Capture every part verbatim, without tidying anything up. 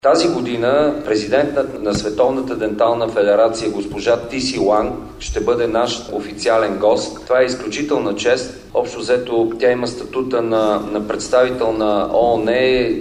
Тази година президентът на Световната дентална федерация госпожа Тиси Ланг ще бъде наш официален гост. Това е изключителна чест. Общо взето тя има статута на, на представител на ООН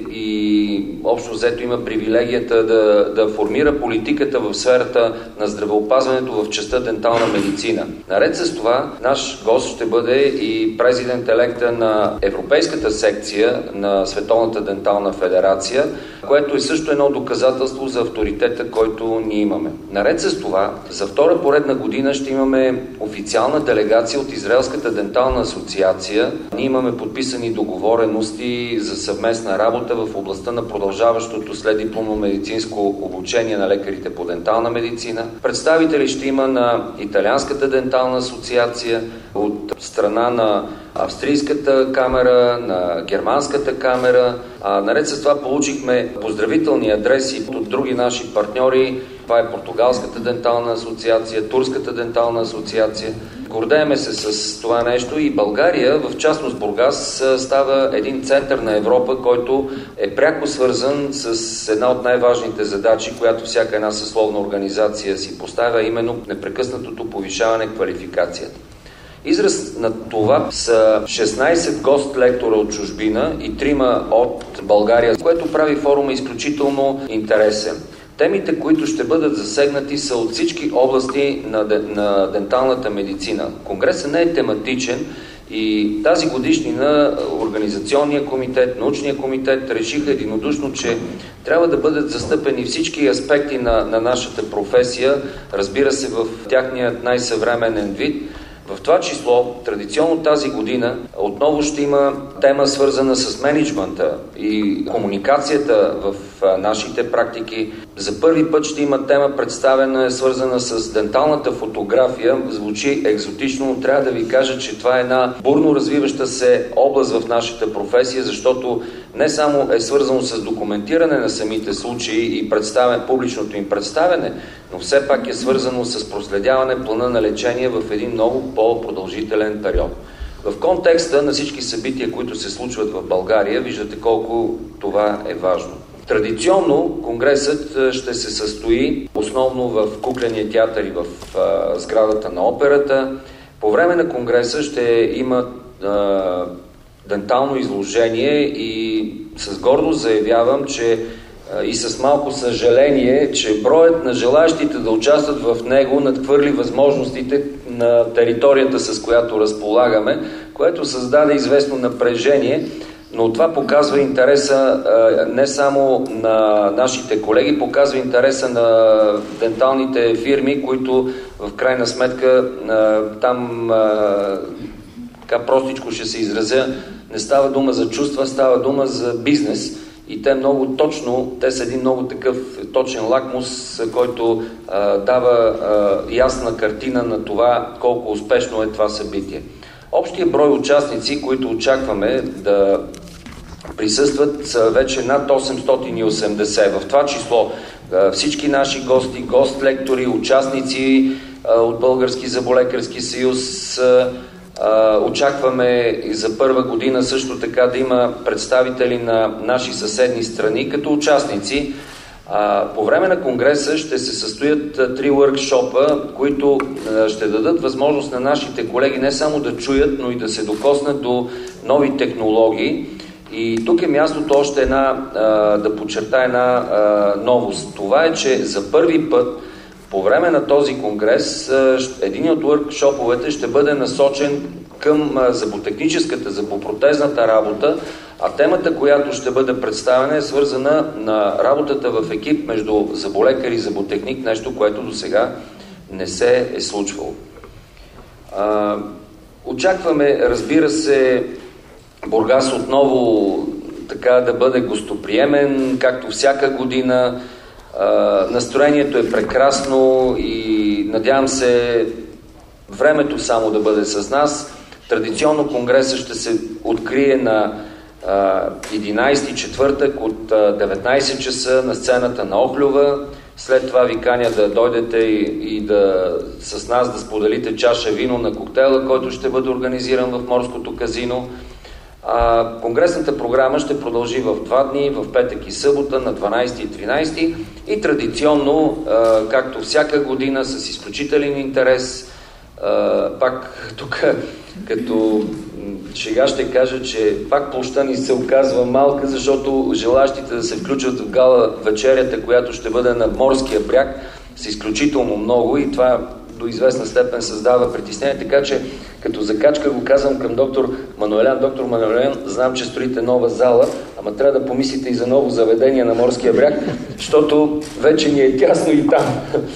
и общо взето има привилегията да, да формира политиката в сферата на здравеопазването в частта дентална медицина. Наред с това, наш гост ще бъде и президент-електа на Европейската секция на Световната дентална федерация, което е също едно доказателство за авторитета, който ние имаме. Наред с това, за втора поредна година ще имаме официална делегация от Израелската дентална асоциация. Ние имаме подписани договорености за съвместна работа в областта на продължаващото следдипломно медицинско обучение на лекарите по дентална медицина. Представители ще има на Италианската дентална асоциация, от страна на Австрийската камера, на Германската камера. А, наред с това получихме поздравителни адреси от други наши партньори. Това е Португалската дентална асоциация, Турската дентална асоциация. Гордееме се с това нещо и България, в частност Бургас, става един център на Европа, който е пряко свързан с една от най-важните задачи, която всяка една съсловна организация си поставя, именно непрекъснатото повишаване квалификацията. Израз на това са шестнайсет гост-лектора от чужбина и трима от България, което прави форума изключително интересен. Темите, които ще бъдат засегнати, са от всички области на, на денталната медицина. Конгресът не е тематичен и тази годишнина Организационния комитет, Научния комитет решиха единодушно, че трябва да бъдат застъпени всички аспекти на, на нашата професия, разбира се, в тяхният най-съвременен вид. В това число, традиционно тази година, отново ще има тема свързана с мениджмънта и комуникацията в нашите практики. За първи път ще има тема представена, свързана с денталната фотография. Звучи екзотично, но трябва да ви кажа, че това е една бурно развиваща се област в нашата професия, защото не само е свързано с документиране на самите случаи и представяне, публичното им представяне, но все пак е свързано с проследяване плана на лечение в един много по-продължителен период. В контекста на всички събития, които се случват в България, виждате колко това е важно. Традиционно конгресът ще се състои основно в Кукления театър и в а, сградата на операта. По време на конгреса ще има а, дентално изложение и с гордост заявявам, че а, и с малко съжаление, че броят на желаящите да участват в него надхвърли възможностите на територията, с която разполагаме, което създаде известно напрежение. Но това показва интереса а, не само на нашите колеги, показва интереса на денталните фирми, които в крайна сметка а, там а, така простичко ще се изразя, не става дума за чувства, става дума за бизнес. И те много точно, те са един много такъв точен лакмус, който а, дава а, ясна картина на това колко успешно е това събитие. Общия брой участници, които очакваме да присъстват, са вече над осемстотин и осемдесет. В това число всички наши гости, гост-лектори, участници от Български зъболекарски съюз. Очакваме за първа година също така да има представители на наши съседни страни като участници. По време на конгреса ще се състоят три въркшопа, които ще дадат възможност на нашите колеги не само да чуят, но и да се докоснат до нови технологии. И тук е мястото още една, да подчертая една новост. Това е, че за първи път по време на този конгрес един от въркшоповете ще бъде насочен към зъботехническата, зъбопротезната работа, а темата, която ще бъде представена, е свързана на работата в екип между зъболекар и зъботехник, нещо, което до сега не се е случвало. А, очакваме, разбира се, Бургас отново така да бъде гостоприемен, както всяка година. А, настроението е прекрасно и надявам се времето само да бъде с нас. Традиционно конгресът ще се открие на единайсети четвъртък от деветнайсет часа на сцената на Охлюва. След това ви каня да дойдете и, и да с нас да споделите чаша вино на коктейла, който ще бъде организиран в Морското казино. А конгресната програма ще продължи в два дни, в петък и събота, на дванайсети и тринайсети, и традиционно, а, както всяка година, с изключителен интерес, а, пак тук като шега ще кажа, че пак площта ни се оказва малка, защото желащите да се включат в гала вечерята, която ще бъде на морския бряг, са изключително много и това до известна степен създава притеснение, така че като закачка го казвам към доктор Мануелян. Доктор Мануелян, знам, че строите нова зала, ама трябва да помислите и за ново заведение на морския бряг, защото вече ни е тясно и там.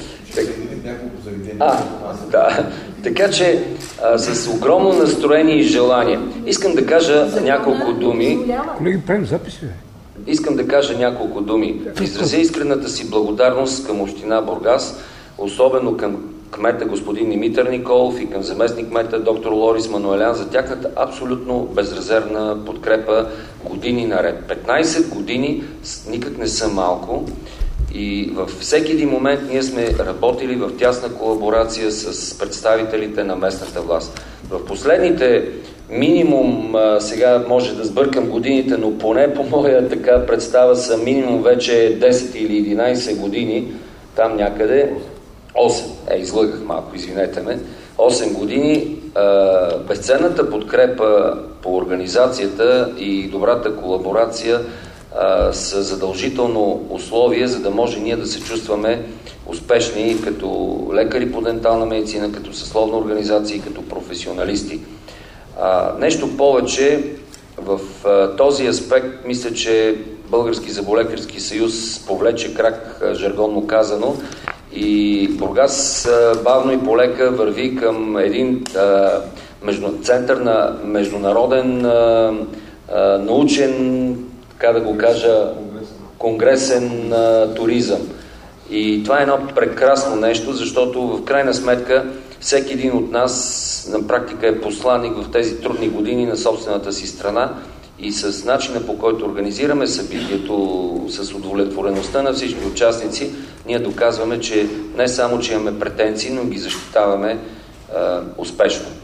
А, да. Така че а, с огромно настроение и желание. Искам да кажа няколко думи. Колеги, правим записи. Искам да кажа няколко думи. Изразя искрената си благодарност към община Бургас, особено към кмета господин Димитър Николов и към заместник кмета доктор Лорис Мануелян за тяхната абсолютно безрезервна подкрепа години наред. петнайсет години никак не са малко и във всеки един момент ние сме работили в тясна колаборация с представителите на местната власт. В последните минимум, сега може да сбъркам годините, но поне по моя така представа са минимум вече десет или единайсет години, там някъде, осем, е, излъгах малко, извинете ме, осем години, безценната подкрепа по организацията и добрата колаборация са задължително условие, за да може ние да се чувстваме успешни като лекари по дентална медицина, като съсловна организация и като професионалисти. А, нещо повече, в а, този аспект мисля, че Български зъболекарски съюз повлече крак, а, жаргонно казано, и Бургас а, бавно и полека върви към един а, между, център на международен а, а, научен, така да го кажа, конгресен а, туризъм. И това е едно прекрасно нещо, защото в крайна сметка всеки един от нас на практика е посланник в тези трудни години на собствената си страна и с начина, по който организираме събитието, с удовлетвореността на всички участници, ние доказваме, че не само, че имаме претенции, но ги защитаваме е, успешно.